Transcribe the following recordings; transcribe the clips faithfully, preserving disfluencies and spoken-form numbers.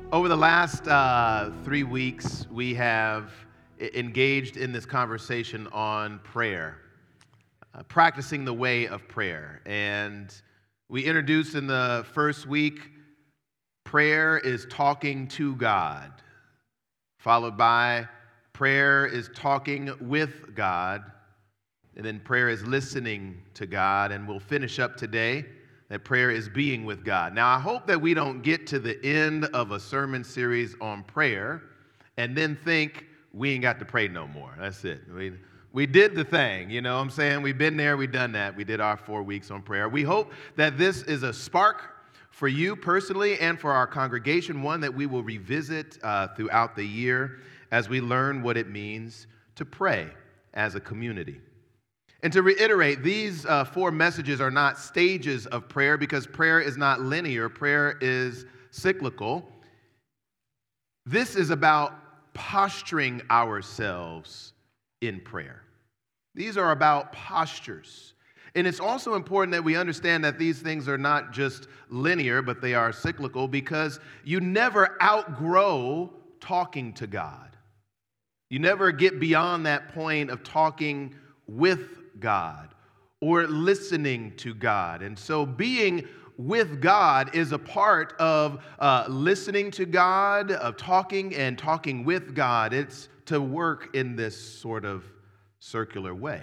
Over the last uh, three weeks, we have e- engaged in this conversation on prayer, uh, practicing the way of prayer. And we introduced in the first week, prayer is talking to God, followed by prayer is talking with God, and then prayer is listening to God. And we'll finish up today that prayer is being with God. Now, I hope that we don't get to the end of a sermon series on prayer and then think we ain't got to pray no more. That's it. We, we did the thing, you know what I'm saying? We've been there, we've done that. We did our four weeks on prayer. We hope that this is a spark for you personally and for our congregation, one that we will revisit uh, throughout the year as we learn what it means to pray as a community. And to reiterate, these uh, four messages are not stages of prayer because prayer is not linear. Prayer is cyclical. This is about posturing ourselves in prayer. These are about postures. And it's also important that we understand that these things are not just linear, but they are cyclical because you never outgrow talking to God. You never get beyond that point of talking with God or listening to God. And so being with God is a part of uh, listening to God, of talking and talking with God. It's to work in this sort of circular way.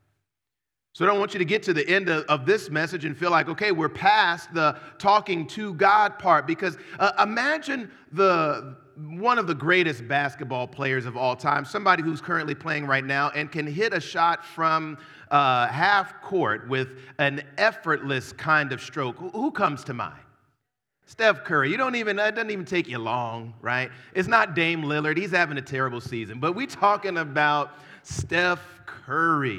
So I don't want you to get to the end of, of this message and feel like, okay, we're past the talking to God part, because uh, imagine the one of the greatest basketball players of all time, somebody who's currently playing right now and can hit a shot from uh, half court with an effortless kind of stroke. Who, who comes to mind? Steph Curry. You don't even, it doesn't even take you long, right? It's not Dame Lillard. He's having a terrible season. But we're talking about Steph Curry.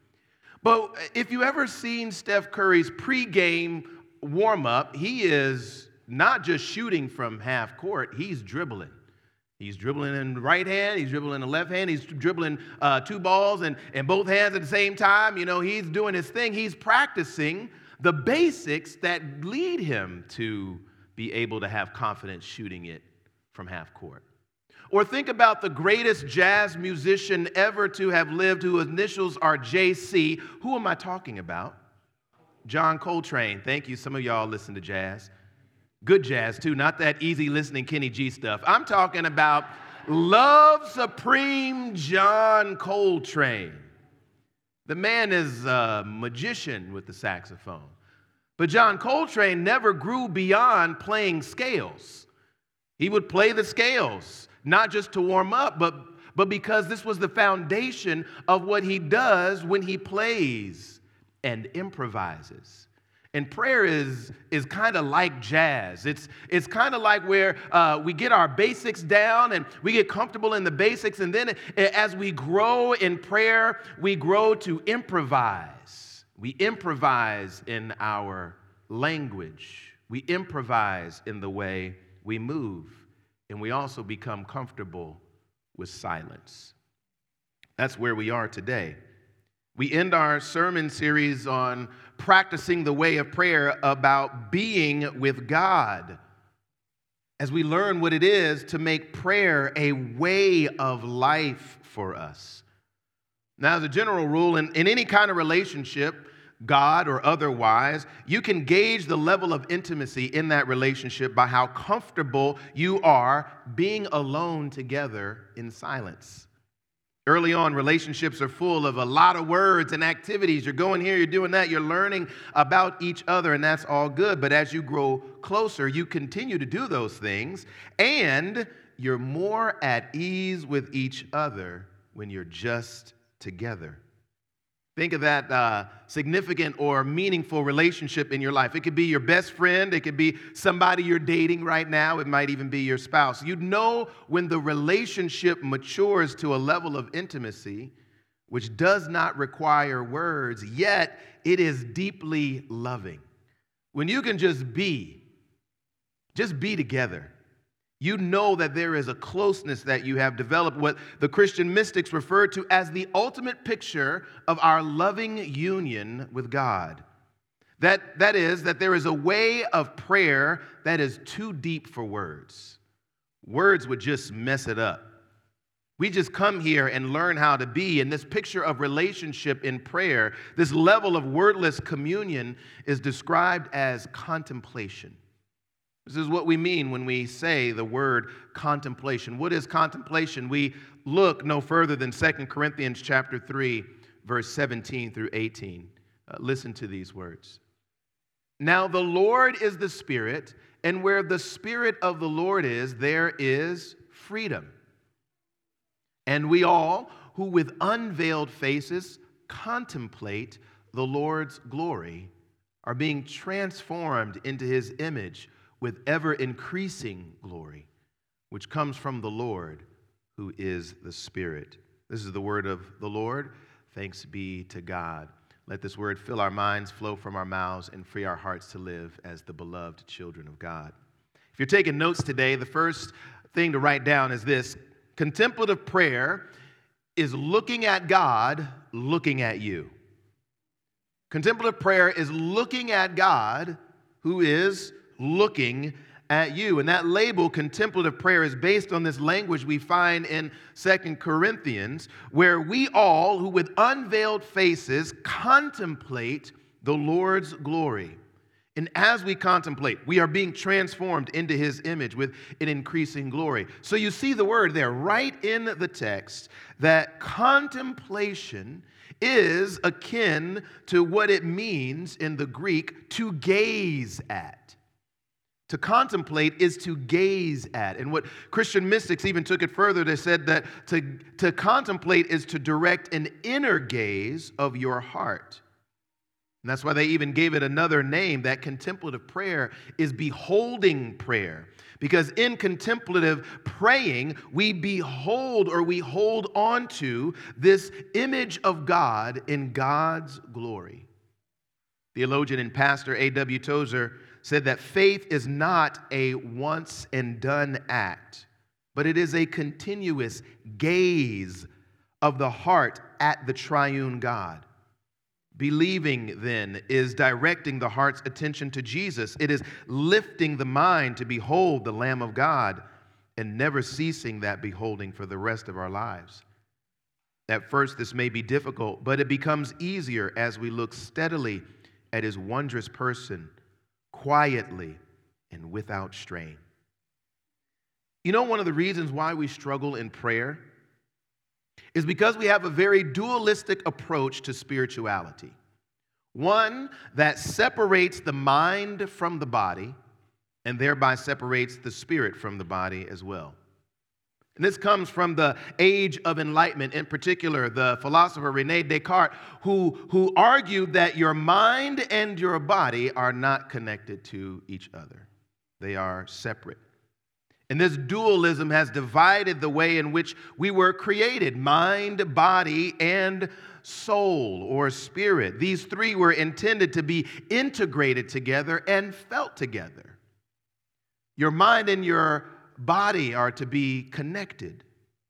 But if you ever seen Steph Curry's pregame warm-up, he is not just shooting from half court, he's dribbling. He's dribbling in the right hand, he's dribbling in the left hand, he's dribbling uh, two balls and, and both hands at the same time. You know, he's doing his thing. He's practicing the basics that lead him to be able to have confidence shooting it from half court. Or think about the greatest jazz musician ever to have lived, whose initials are J C. Who am I talking about? John Coltrane. Thank you. Some of y'all listen to jazz. Good jazz, too, not that easy listening Kenny G stuff. I'm talking about Love Supreme John Coltrane. The man is a magician with the saxophone. But John Coltrane never grew beyond playing scales. He would play the scales, not just to warm up, but, but because this was the foundation of what he does when he plays and improvises. And prayer is, is kind of like jazz. It's, it's kind of like where uh, we get our basics down and we get comfortable in the basics. And then as we grow in prayer, we grow to improvise. We improvise in our language. We improvise in the way we move. And we also become comfortable with silence. That's where we are today. We end our sermon series on practicing the way of prayer about being with God as we learn what it is to make prayer a way of life for us. Now, as a general rule, in, in any kind of relationship, God or otherwise, you can gauge the level of intimacy in that relationship by how comfortable you are being alone together in silence. Early on, relationships are full of a lot of words and activities. You're going here, you're doing that, you're learning about each other, and that's all good. But as you grow closer, you continue to do those things, and you're more at ease with each other when you're just together. Think of that uh, significant or meaningful relationship in your life. It could be your best friend. It could be somebody you're dating right now. It might even be your spouse. You know when the relationship matures to a level of intimacy which does not require words, yet it is deeply loving. When you can just be, just be together. You know that there is a closeness that you have developed, what the Christian mystics refer to as the ultimate picture of our loving union with God. That, that is, that there is a way of prayer that is too deep for words. words would just mess it up. We just come here and learn how to be. And this picture of relationship in prayer, this level of wordless communion, is described as contemplation. This is what we mean when we say the word contemplation. What is contemplation? We look no further than Second Corinthians chapter three, verse seventeen through eighteen. Uh, listen to these words. Now the Lord is the Spirit, and where the Spirit of the Lord is, there is freedom. And we all, who with unveiled faces contemplate the Lord's glory, are being transformed into his image with ever-increasing glory, which comes from the Lord, who is the Spirit. This is the word of the Lord. Thanks be to God. Let this word fill our minds, flow from our mouths, and free our hearts to live as the beloved children of God. If you're taking notes today, the first thing to write down is this: contemplative prayer is looking at God, looking at you. Contemplative prayer is looking at God, who is looking at you. And that label, contemplative prayer, is based on this language we find in Second Corinthians, where we all, who with unveiled faces contemplate the Lord's glory. And as we contemplate, we are being transformed into his image with an increasing glory. So you see the word there right in the text that contemplation is akin to what it means in the Greek to gaze at. To contemplate is to gaze at. And what Christian mystics even took it further, they said that to, to contemplate is to direct an inner gaze of your heart. And that's why they even gave it another name. That contemplative prayer is beholding prayer. Because in contemplative praying, we behold or we hold on to this image of God in God's glory. Theologian and pastor A W Tozer said that faith is not a once and done act, but it is a continuous gaze of the heart at the triune God. Believing, then, is directing the heart's attention to Jesus. It is lifting the mind to behold the Lamb of God and never ceasing that beholding for the rest of our lives. At first, this may be difficult, but it becomes easier as we look steadily at his wondrous person, quietly and without strain. You know, one of the reasons why we struggle in prayer is because we have a very dualistic approach to spirituality. One that separates the mind from the body and thereby separates the spirit from the body as well. And this comes from the age of enlightenment, in particular, the philosopher René Descartes, who, who argued that your mind and your body are not connected to each other. They are separate. And this dualism has divided the way in which we were created: mind, body, and soul or spirit. These three were intended to be integrated together and felt together. Your mind and your body are to be connected.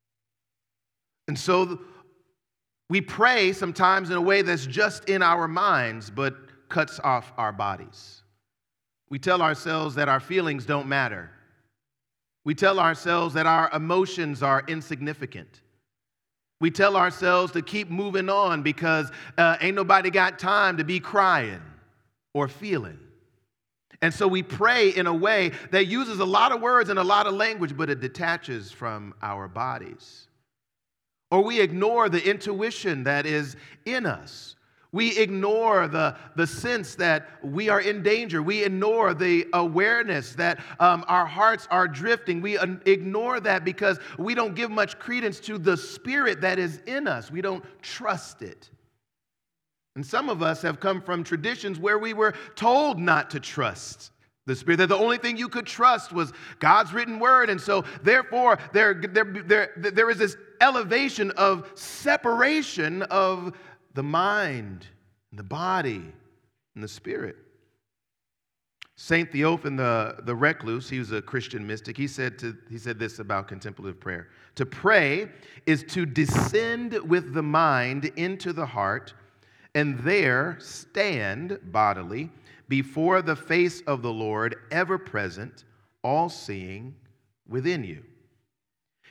And so we pray sometimes in a way that's just in our minds, but cuts off our bodies. We tell ourselves that our feelings don't matter. We tell ourselves that our emotions are insignificant. We tell ourselves to keep moving on because uh, ain't nobody got time to be crying or feeling. And so we pray in a way that uses a lot of words and a lot of language, but it detaches from our bodies. Or we ignore the intuition that is in us. We ignore the, the sense that we are in danger. We ignore the awareness that um, our hearts are drifting. We uh, ignore that because we don't give much credence to the spirit that is in us. We don't trust it. And some of us have come from traditions where we were told not to trust the Spirit, that the only thing you could trust was God's written word. And so, therefore, there, there, there, there is this elevation of separation of the mind, and the body, and the spirit. Saint Theophan the, the Recluse, he was a Christian mystic, he said, to, he said this about contemplative prayer: to pray is to descend with the mind into the heart and there stand bodily before the face of the Lord, ever present, all-seeing within you.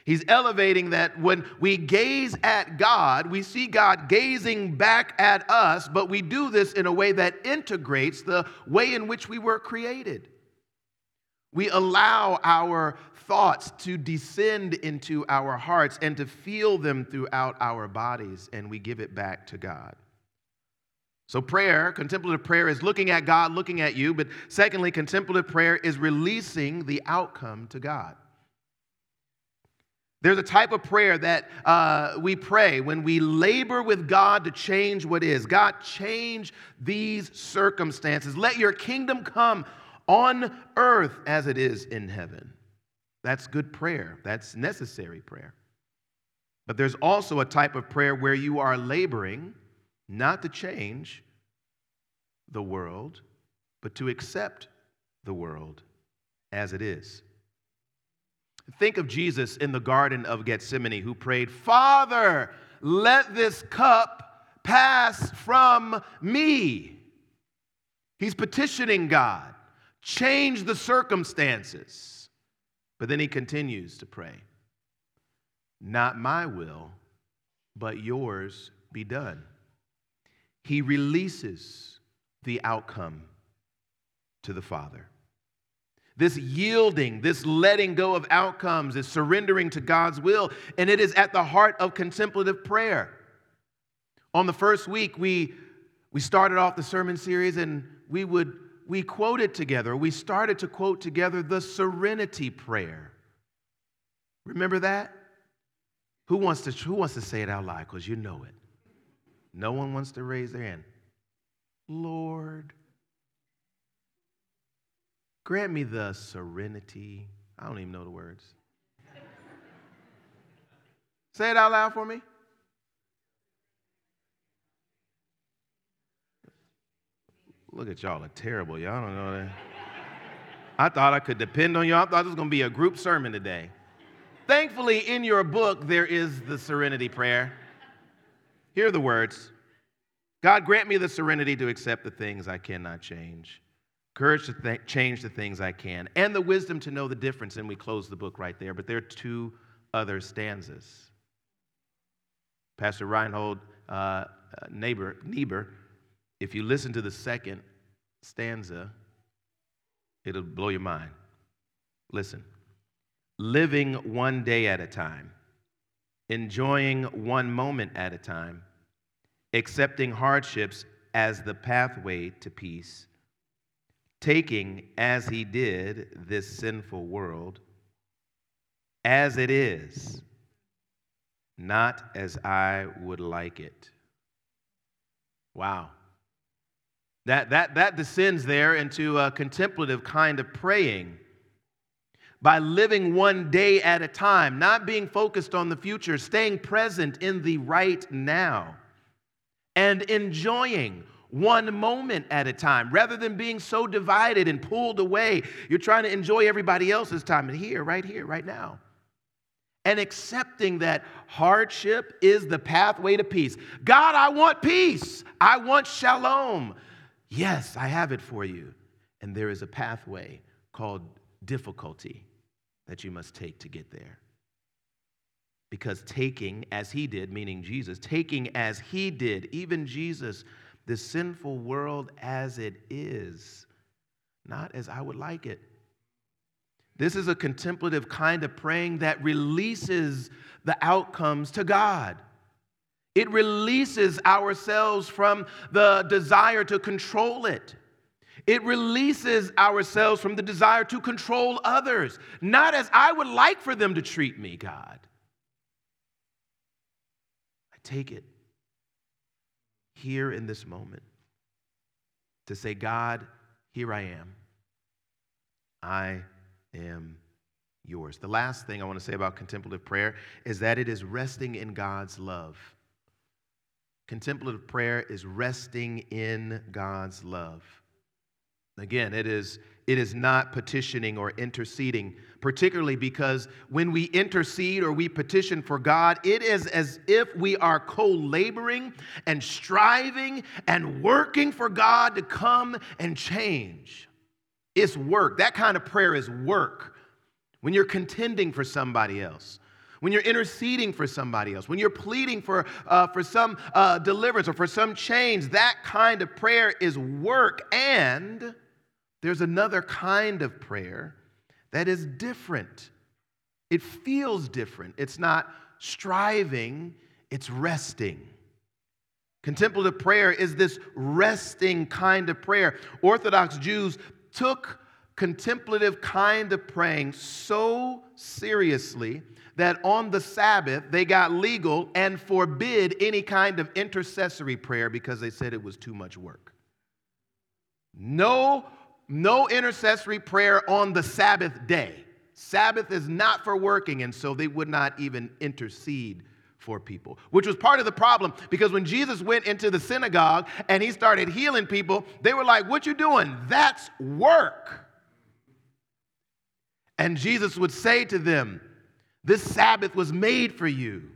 He's elevating that when we gaze at God, we see God gazing back at us, but we do this in a way that integrates the way in which we were created. We allow our thoughts to descend into our hearts and to feel them throughout our bodies, and we give it back to God. So prayer, contemplative prayer, is looking at God, looking at you, but secondly, contemplative prayer is releasing the outcome to God. There's a type of prayer that uh, we pray when we labor with God to change what is. God, change these circumstances. Let your kingdom come on earth as it is in heaven. That's good prayer. That's necessary prayer. But there's also a type of prayer where you are laboring not to change the world, but to accept the world as it is. Think of Jesus in the Garden of Gethsemane who prayed, "Father, let this cup pass from me." He's petitioning God, change the circumstances. But then he continues to pray, "Not my will, but yours be done." He releases the outcome to the Father. This yielding, this letting go of outcomes is surrendering to God's will, and it is at the heart of contemplative prayer. On the first week, we, we started off the sermon series, and we would we quoted together, we started to quote together the serenity prayer. Remember that? Who wants to, who wants to say it out loud? Because you know it. No one wants to raise their hand. Lord, grant me the serenity. I don't even know the words. Say it out loud for me. Look at y'all are terrible. Y'all don't know that. I thought I could depend on y'all. I thought this was going to be a group sermon today. Thankfully, in your book, there is the serenity prayer. Here are the words. God, grant me the serenity to accept the things I cannot change, courage to th- change the things I can, and the wisdom to know the difference. And we close the book right there. But there are two other stanzas. Pastor Reinhold uh, Niebuhr, Niebuhr, if you listen to the second stanza, it'll blow your mind. Listen. Living one day at a time, enjoying one moment at a time, accepting hardships as the pathway to peace, taking, as he did, this sinful world as it is, not as I would like it. Wow. That, that, that descends there into a contemplative kind of praying by living one day at a time, not being focused on the future, staying present in the right now, and enjoying one moment at a time, rather than being so divided and pulled away. You're trying to enjoy everybody else's time, and here, right here, right now. And accepting that hardship is the pathway to peace. God, I want peace. I want shalom. Yes, I have it for you. And there is a pathway called difficulty that you must take to get there. Because taking as he did, meaning Jesus, taking as he did, even Jesus, this sinful world as it is, not as I would like it. This is a contemplative kind of praying that releases the outcomes to God. It releases ourselves from the desire to control it. It releases ourselves from the desire to control others, not as I would like for them to treat me, God. I take it here in this moment to say, God, here I am. I am yours. The last thing I want to say about contemplative prayer is that it is resting in God's love. Contemplative prayer is resting in God's love. Again, it is, it is not petitioning or interceding, particularly because when we intercede or we petition for God, it is as if we are co-laboring and striving and working for God to come and change. It's work. That kind of prayer is work. When you're contending for somebody else, when you're interceding for somebody else, when you're pleading for, uh, for some uh, deliverance or for some change, that kind of prayer is work. And there's another kind of prayer that is different. It feels different. It's not striving, it's resting. Contemplative prayer is this resting kind of prayer. Orthodox Jews took contemplative kind of praying so seriously that on the Sabbath they got legal and forbid any kind of intercessory prayer because they said it was too much work. No, no intercessory prayer on the Sabbath day. Sabbath is not for working, and so they would not even intercede for people, which was part of the problem, because when Jesus went into the synagogue and he started healing people, they were like, "What you doing? That's work." And Jesus would say to them, "This Sabbath was made for you.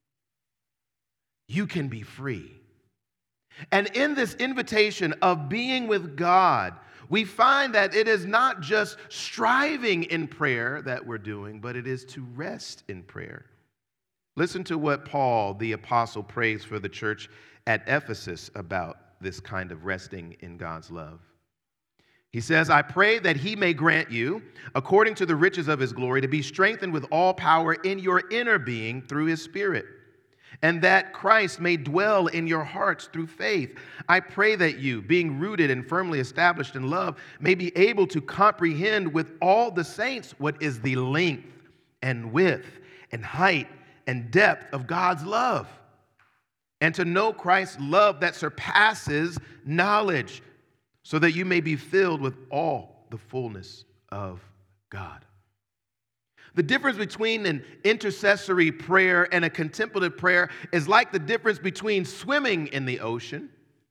You can be free." And in this invitation of being with God, we find that it is not just striving in prayer that we're doing, but it is to rest in prayer. Listen to what Paul, the apostle, prays for the church at Ephesus about this kind of resting in God's love. He says, "I pray that he may grant you, according to the riches of his glory, to be strengthened with all power in your inner being through his Spirit, and that Christ may dwell in your hearts through faith. I pray that you, being rooted and firmly established in love, may be able to comprehend with all the saints what is the length and width and height and depth of God's love, and to know Christ's love that surpasses knowledge, so that you may be filled with all the fullness of God." The difference between an intercessory prayer and a contemplative prayer is like the difference between swimming in the ocean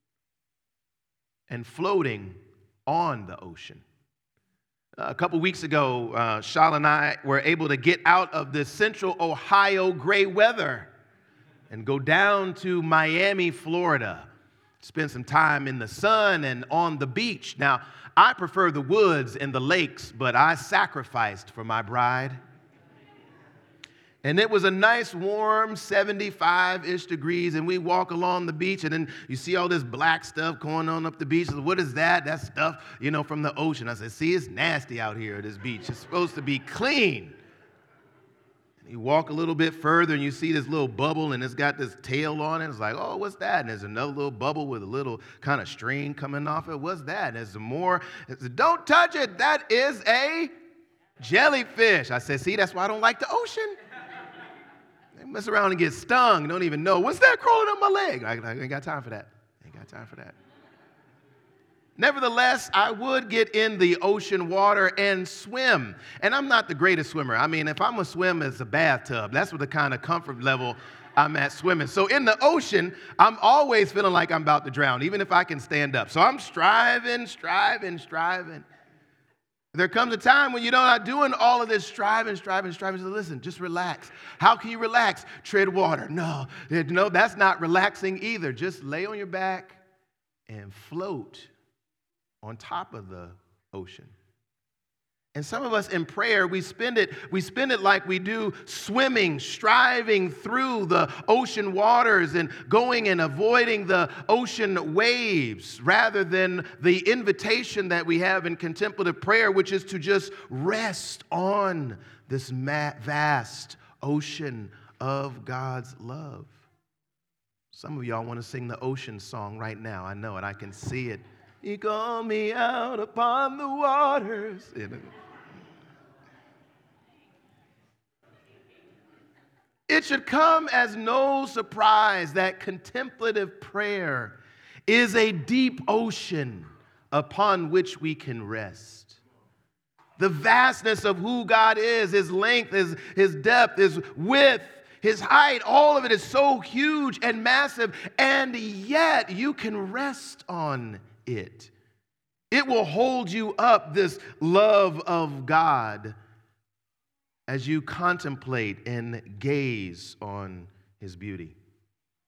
and floating on the ocean. A couple weeks ago, uh, Shal and I were able to get out of the central Ohio gray weather and go down to Miami, Florida. Spend some time in the sun and on the beach. Now, I prefer the woods and the lakes, but I sacrificed for my bride. And it was a nice, warm seventy-five-ish degrees, and we walk along the beach, and then you see all this black stuff going on up the beach. So what is that? That's stuff, you know, from the ocean. I said, "See, it's nasty out here at this beach. It's supposed to be clean." And you walk a little bit further, and you see this little bubble, and it's got this tail on it. It's like, "Oh, what's that?" And there's another little bubble with a little kind of string coming off it. "What's that?" And there's some more. It's, "Don't touch it. That is a jellyfish." I said, "See, that's why I don't like the ocean. They mess around and get stung, don't even know. What's that crawling up my leg?" I, I ain't got time for that. I ain't got time for that. Nevertheless, I would get in the ocean water and swim. And I'm not the greatest swimmer. I mean, if I'm going to swim, it's a bathtub. That's what the kind of comfort level I'm at swimming. So in the ocean, I'm always feeling like I'm about to drown, even if I can stand up. So I'm striving, striving, striving. There comes a time when you're not doing all of this striving, striving, striving. So listen, just relax. How can you relax? Tread water. No, no, that's not relaxing either. Just lay on your back and float on top of the ocean. And some of us in prayer, we spend it, we spend it like we do swimming, striving through the ocean waters and going and avoiding the ocean waves, rather than the invitation that we have in contemplative prayer, which is to just rest on this vast ocean of God's love. Some of y'all want to sing the ocean song right now. I know it. I can see it. "You call me out upon the waters." It should come as no surprise that contemplative prayer is a deep ocean upon which we can rest. The vastness of who God is, his length, his, his depth, his width, his height, all of it is so huge and massive, and yet you can rest on it. It will hold you up, this love of God, as you contemplate and gaze on his beauty.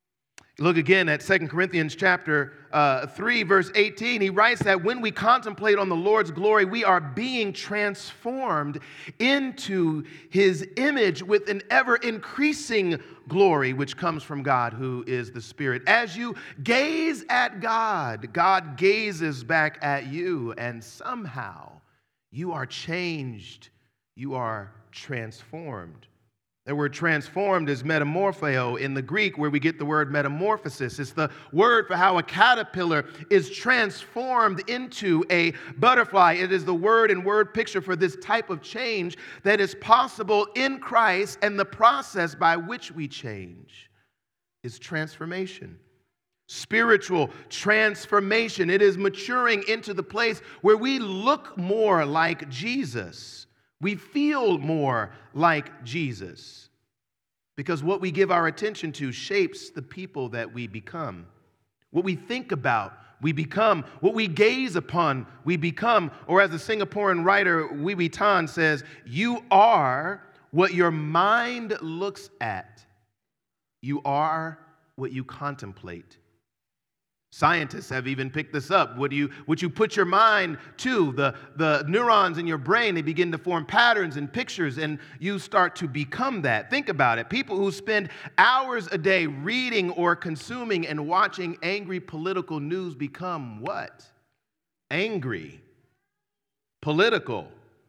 Look again at Second Corinthians chapter uh, three, verse eighteen. He writes that when we contemplate on the Lord's glory, we are being transformed into his image with an ever-increasing glory, which comes from God, who is the Spirit. As you gaze at God, God gazes back at you, and somehow you are changed. You are transformed. The word transformed is metamorpheo in the Greek, where we get the word metamorphosis. It's the word for how a caterpillar is transformed into a butterfly. It is the word and word picture for this type of change that is possible in Christ, and the process by which we change is transformation. Spiritual transformation. It is maturing into the place where we look more like Jesus. We feel more like Jesus, because what we give our attention to shapes the people that we become. What we think about, we become. What we gaze upon, we become. Or as the Singaporean writer Wee Wee Tan says, you are what your mind looks at. You are what you contemplate. Scientists have even picked this up. What you, what you put your mind to, the, the neurons in your brain, they begin to form patterns and pictures, and you start to become that. Think about it. People who spend hours a day reading or consuming and watching angry political news become what? Angry, political,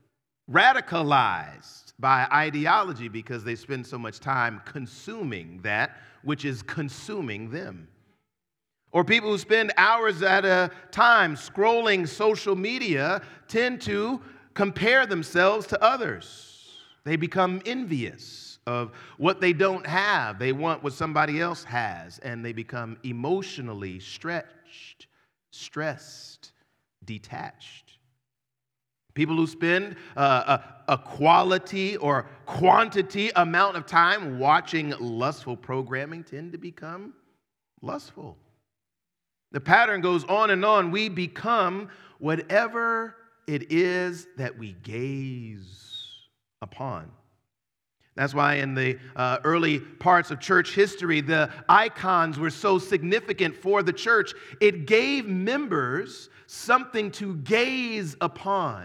radicalized by ideology, because they spend so much time consuming that which is consuming them. Or people who spend hours at a time scrolling social media tend to compare themselves to others. They become envious of what they don't have. They want what somebody else has, and they become emotionally stretched, stressed, detached. People who spend uh, a, a quality or quantity amount of time watching lustful programming tend to become lustful. The pattern goes on and on. We become whatever it is that we gaze upon. That's why in the uh, early parts of church history, the icons were so significant for the church. It gave members something to gaze upon.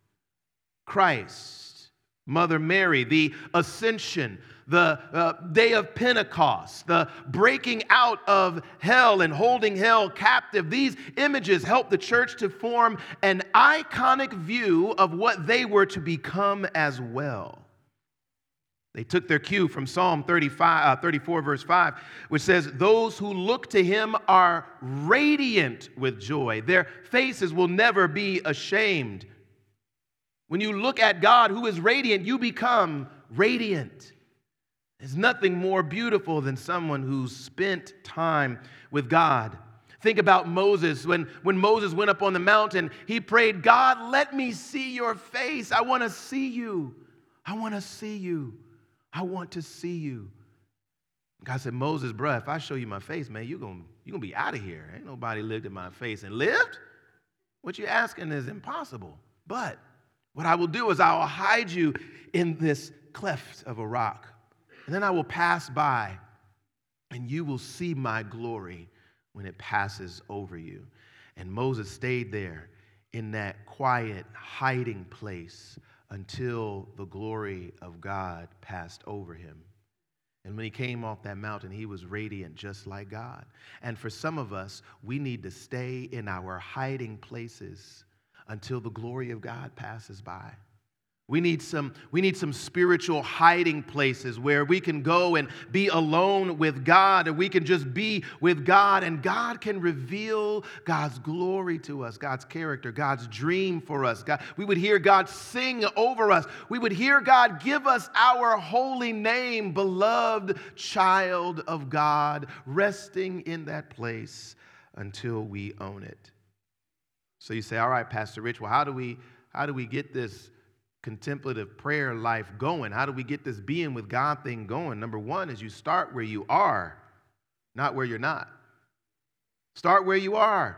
Christ, Mother Mary, the ascension, the uh, day of Pentecost, the breaking out of hell and holding hell captive. These images helped the church to form an iconic view of what they were to become as well. They took their cue from Psalm thirty-five, uh, thirty-four, verse five, which says, those who look to him are radiant with joy. Their faces will never be ashamed. When you look at God, who is radiant, you become radiant. There's nothing more beautiful than someone who's spent time with God. Think about Moses. When, when Moses went up on the mountain, he prayed, God, let me see your face. I want to see you. I want to see you. I want to see you. God said, Moses, bruh, if I show you my face, man, you're going you're gonna be out of here. Ain't nobody looked at my face and lived. What you're asking is impossible. But what I will do is I will hide you in this cleft of a rock. And then I will pass by, and you will see my glory when it passes over you. And Moses stayed there in that quiet hiding place until the glory of God passed over him. And when he came off that mountain, he was radiant just like God. And for some of us, we need to stay in our hiding places until the glory of God passes by. We need some, we need some spiritual hiding places where we can go and be alone with God, and we can just be with God, and God can reveal God's glory to us, God's character, God's dream for us. God, we would hear God sing over us. We would hear God give us our holy name, beloved child of God, resting in that place until we own it. So you say, all right, Pastor Rich, well, how do we, how do we get this contemplative prayer life going? How do we get this being with God thing going? Number one is you start where you are, not where you're not. Start where you are.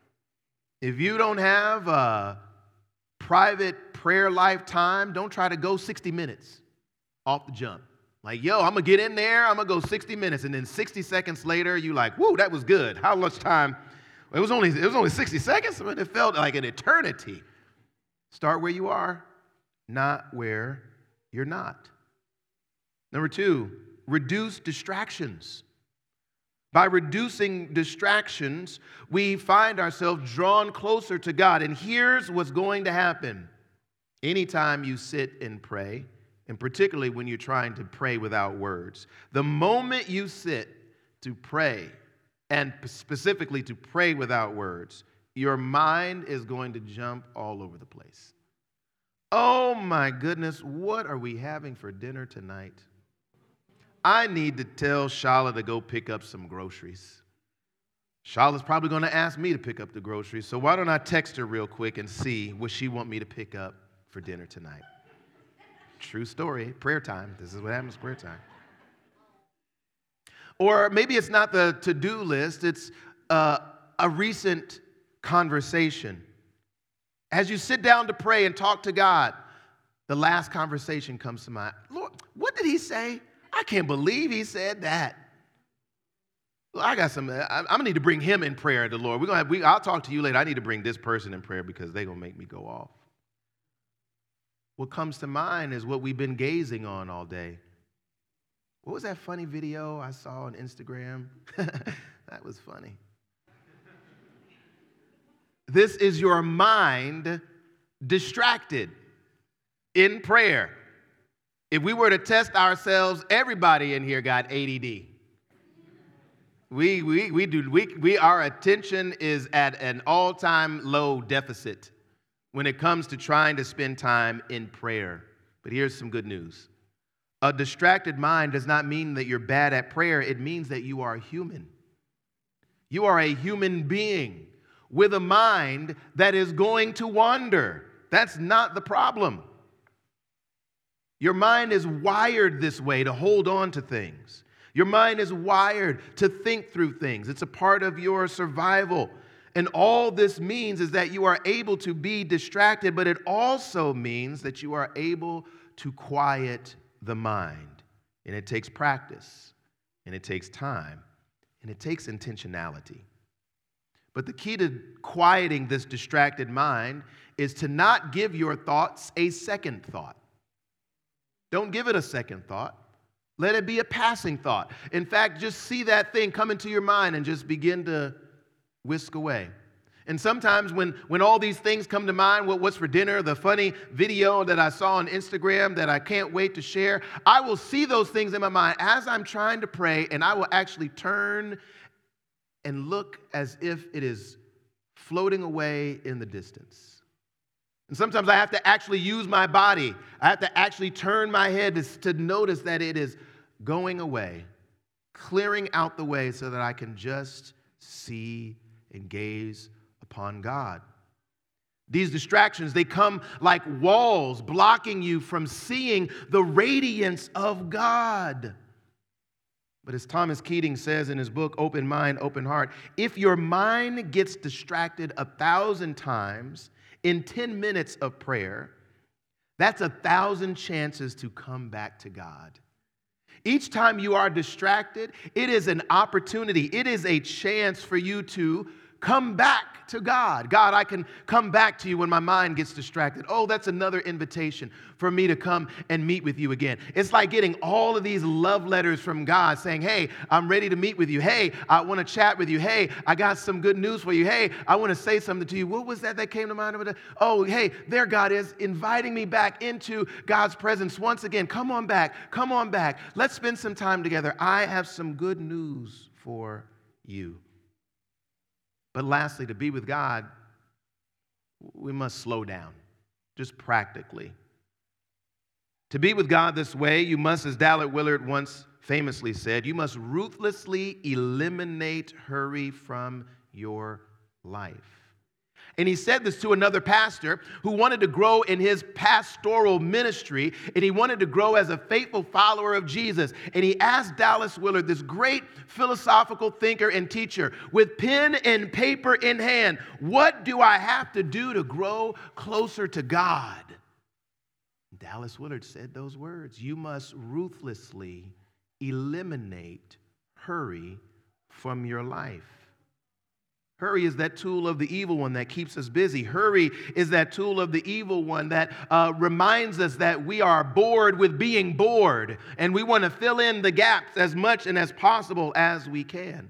If you don't have a private prayer life time, don't try to go sixty minutes off the jump. Like, yo, I'm going to get in there. I'm going to go sixty minutes. And then sixty seconds later, you like, whoo, that was good. How much time? It was only, it was only sixty seconds. I mean, it felt like an eternity. Start where you are, not where you're not. Number two, reduce distractions. By reducing distractions, we find ourselves drawn closer to God. And here's what's going to happen. Anytime you sit and pray, and particularly when you're trying to pray without words, the moment you sit to pray, and specifically to pray without words, your mind is going to jump all over the place. Oh my goodness, what are we having for dinner tonight? I need to tell Shala to go pick up some groceries. Shala's probably going to ask me to pick up the groceries, so why don't I text her real quick and see what she want me to pick up for dinner tonight. True story, prayer time. This is what happens, prayer time. Or maybe it's not the to-do list, it's uh, a recent conversation. As you sit down to pray and talk to God, the last conversation comes to mind. Lord, what did he say? I can't believe he said that. Well, I got some, I, I'm going to need to bring him in prayer to the Lord. We're gonna have, we, I'll talk to you later. I need to bring this person in prayer because they're going to make me go off. What comes to mind is what we've been gazing on all day. What was that funny video I saw on Instagram? That was funny. This is your mind distracted in prayer. If we were to test ourselves, everybody in here got A D D. We, we, we do, we, we, our attention is at an all-time low deficit when it comes to trying to spend time in prayer. But here's some good news. A distracted mind does not mean that you're bad at prayer. It means that you are human. You are a human being with a mind that is going to wander. That's not the problem. Your mind is wired this way to hold on to things. Your mind is wired to think through things. It's a part of your survival. And all this means is that you are able to be distracted, but it also means that you are able to quiet the mind. And it takes practice, and it takes time, and it takes intentionality. But the key to quieting this distracted mind is to not give your thoughts a second thought. Don't give it a second thought. Let it be a passing thought. In fact, just see that thing come into your mind and just begin to whisk away. And sometimes when, when all these things come to mind, what, what's for dinner, the funny video that I saw on Instagram that I can't wait to share, I will see those things in my mind as I'm trying to pray, and I will actually turn and look as if it is floating away in the distance. And sometimes I have to actually use my body. I have to actually turn my head to, to notice that it is going away, clearing out the way so that I can just see and gaze upon God. These distractions, they come like walls blocking you from seeing the radiance of God. But as Thomas Keating says in his book, Open Mind, Open Heart, if your mind gets distracted a thousand times in ten minutes of prayer, that's a thousand chances to come back to God. Each time you are distracted, it is an opportunity. It is a chance for you to come back to God. God, I can come back to you when my mind gets distracted. Oh, that's another invitation for me to come and meet with you again. It's like getting all of these love letters from God saying, hey, I'm ready to meet with you. Hey, I want to chat with you. Hey, I got some good news for you. Hey, I want to say something to you. What was that that came to mind? Oh, hey, there God is inviting me back into God's presence once again. Come on back. Come on back. Let's spend some time together. I have some good news for you. But lastly, to be with God, we must slow down, just practically. To be with God this way, you must, as Dallard Willard once famously said, you must ruthlessly eliminate hurry from your life. And he said this to another pastor who wanted to grow in his pastoral ministry, and he wanted to grow as a faithful follower of Jesus. And he asked Dallas Willard, this great philosophical thinker and teacher, with pen and paper in hand, what do I have to do to grow closer to God? Dallas Willard said those words. You must ruthlessly eliminate hurry from your life. Hurry is that tool of the evil one that keeps us busy. Hurry is that tool of the evil one that uh, reminds us that we are bored with being bored, and we want to fill in the gaps as much and as possible as we can.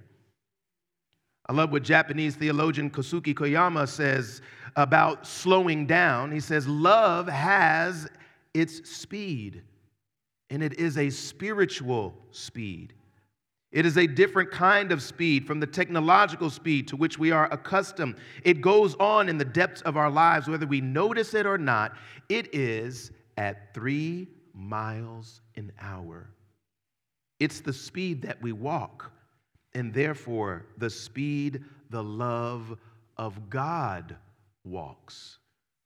I love what Japanese theologian Kosuke Koyama says about slowing down. He says, love has its speed, and it is a spiritual speed. It is a different kind of speed from the technological speed to which we are accustomed. It goes on in the depths of our lives, whether we notice it or not. It is at three miles an hour. It's the speed that we walk, and therefore the speed the love of God walks.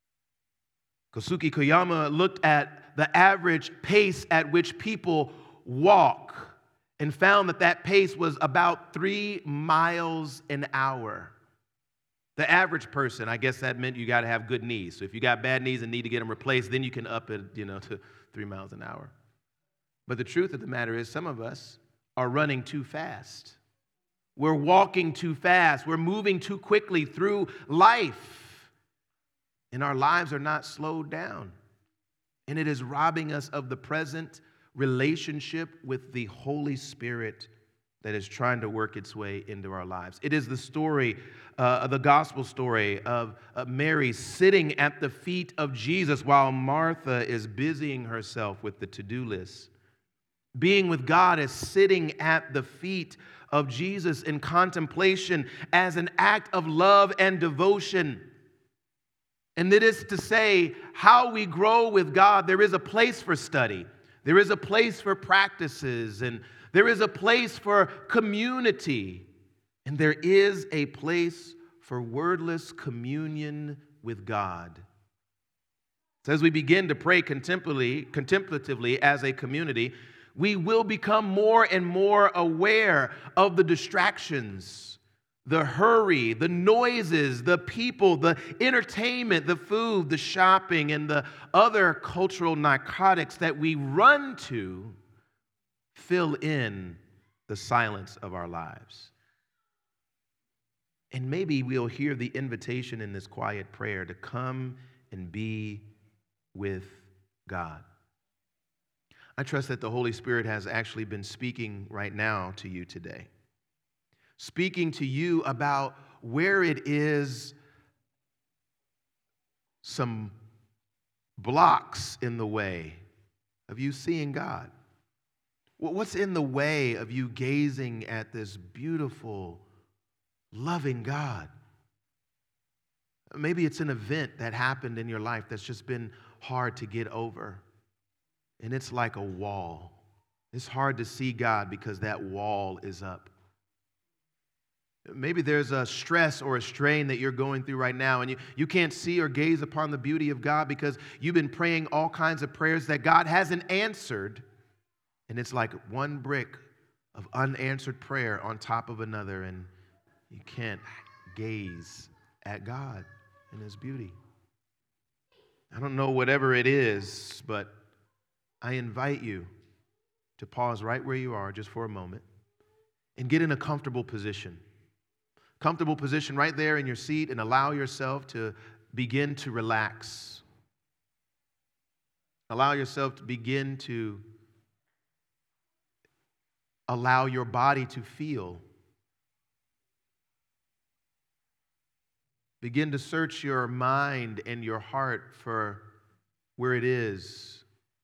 Kosuke Koyama looked at the average pace at which people walk and found that that pace was about three miles an hour. The average person, I guess that meant you got to have good knees. So if you got bad knees and need to get them replaced, then you can up it, you know, to three miles an hour. But the truth of the matter is some of us are running too fast. We're walking too fast. We're moving too quickly through life. And our lives are not slowed down. And it is robbing us of the present relationship with the Holy Spirit that is trying to work its way into our lives. It is the story, uh, the gospel story of uh, Mary sitting at the feet of Jesus while Martha is busying herself with the to-do list. Being with God is sitting at the feet of Jesus in contemplation as an act of love and devotion. And that is to say, how we grow with God, there is a place for study. There is a place for practices, and there is a place for community, and there is a place for wordless communion with God. So as we begin to pray contemplatively, contemplatively as a community, we will become more and more aware of the distractions, the hurry, the noises, the people, the entertainment, the food, the shopping, and the other cultural narcotics that we run to fill in the silence of our lives. And maybe we'll hear the invitation in this quiet prayer to come and be with God. I trust that the Holy Spirit has actually been speaking right now to you today. Speaking to you about where it is some blocks in the way of you seeing God. What's in the way of you gazing at this beautiful, loving God? Maybe it's an event that happened in your life that's just been hard to get over. And it's like a wall. It's hard to see God because that wall is up. Maybe there's a stress or a strain that you're going through right now, and you, you can't see or gaze upon the beauty of God because you've been praying all kinds of prayers that God hasn't answered. And it's like one brick of unanswered prayer on top of another, and you can't gaze at God and His beauty. I don't know whatever it is, but I invite you to pause right where you are just for a moment and get in a comfortable position. Comfortable position right there in your seat, and allow yourself to begin to relax. Allow yourself to begin to allow your body to feel. Begin to search your mind and your heart for where it is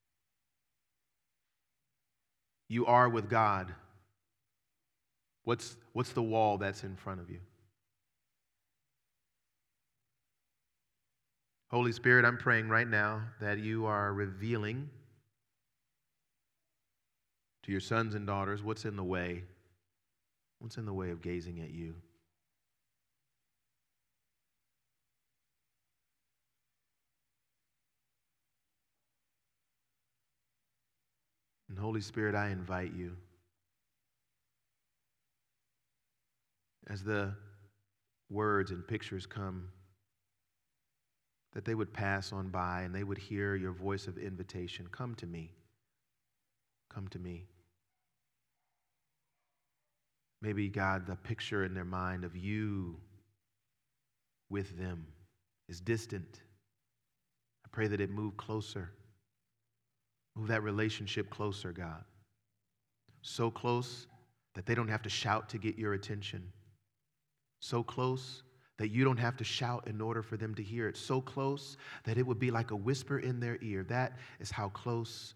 you are with God. What's, what's the wall that's in front of you? Holy Spirit, I'm praying right now that you are revealing to your sons and daughters what's in the way. What's in the way of gazing at you? And Holy Spirit, I invite you, as the words and pictures come, that they would pass on by and they would hear your voice of invitation. Come to me. Come to me. Maybe, God, the picture in their mind of you with them is distant. I pray that it move closer. Move that relationship closer, God. So close that they don't have to shout to get your attention. So close that you don't have to shout in order for them to hear it. So close that it would be like a whisper in their ear. That is how close,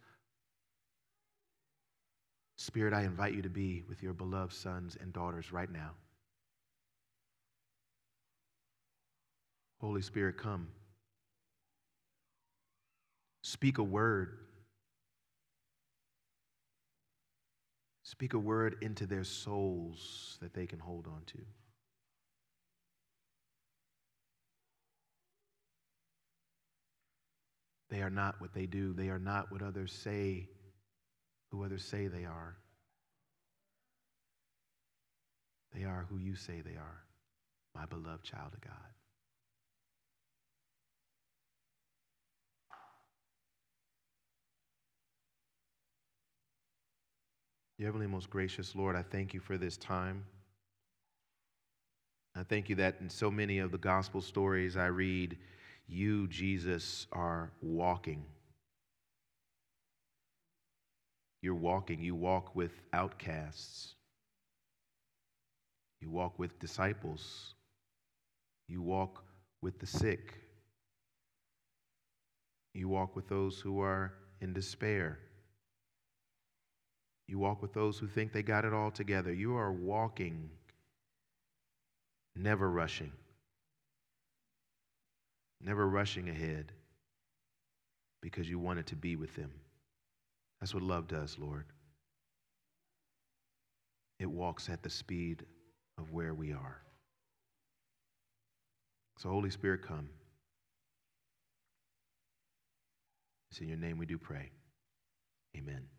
Spirit, I invite you to be with your beloved sons and daughters right now. Holy Spirit, come. Speak a word. Speak a word into their souls that they can hold on to. They are not what they do. They are not what others say, who others say they are. They are who you say they are, my beloved child of God. Your heavenly, most gracious Lord, I thank you for this time. I thank you that in so many of the gospel stories I read, you, Jesus, are walking. You're walking. You walk with outcasts. You walk with disciples. You walk with the sick. You walk with those who are in despair. You walk with those who think they got it all together. You are walking, never rushing, never rushing ahead because you wanted to be with them. That's what love does, Lord. It walks at the speed of where we are. So, Holy Spirit, come. It's in your name we do pray. Amen.